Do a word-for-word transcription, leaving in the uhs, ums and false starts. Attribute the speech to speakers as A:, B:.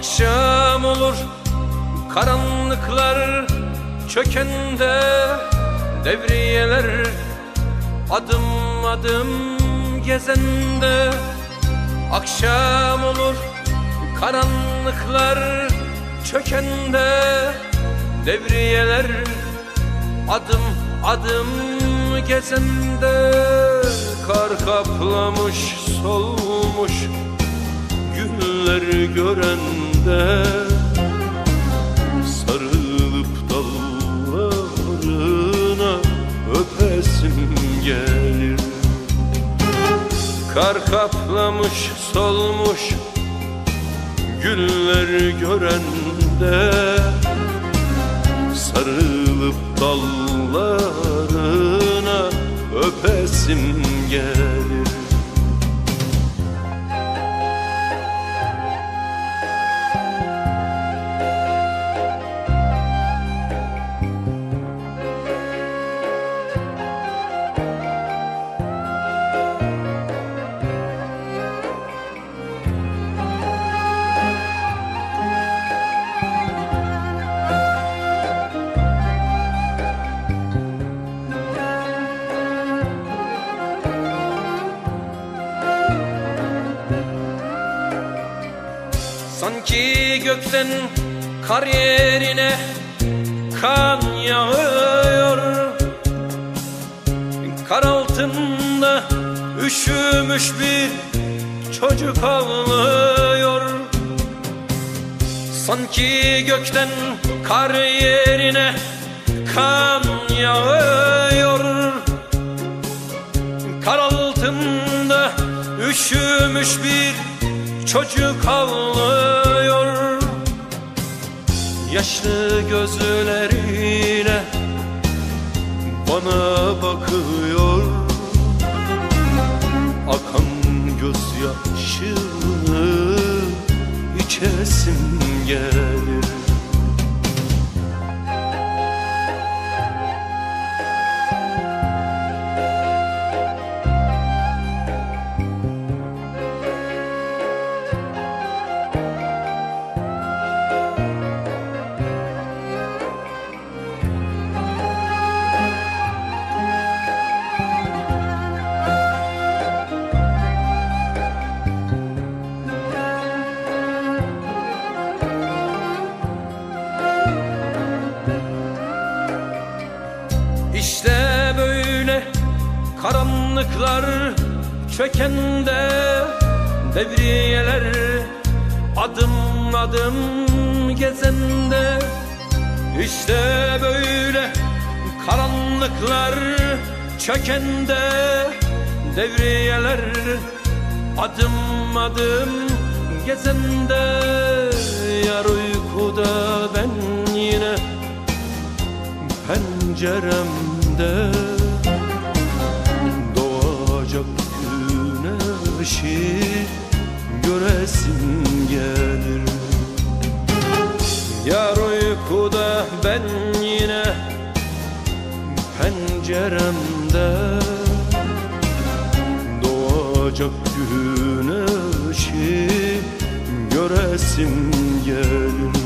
A: Akşam olur karanlıklar çökende, devriyeler adım adım gezende. Akşam olur karanlıklar çökende, devriyeler adım adım gezende. Kar kaplamış solmuş günleri görende, sarılıp dallarına öpesim gelir. Kar kaplamış solmuş gülleri görende, sarılıp dallarına öpesim gelir. Sanki gökten kar yerine kan yağıyor, kar altında üşümüş bir çocuk ağlıyor. Sanki gökten kar yerine kan yağıyor, kar altında üşümüş bir çocuk ağlıyor. Yaşlı gözleriyle bana bakıyor, akan gözyaşını içesim gelir. İşte böyle karanlıklar çökende, devriyeler adım adım gezende. İşte böyle karanlıklar çökende, devriyeler adım adım gezende. Yar uykuda ben yine penceremde, doğacak güneşi göresim gelir. Yar uykuda ben yine penceremde, doğacak güneşi göresim gelir.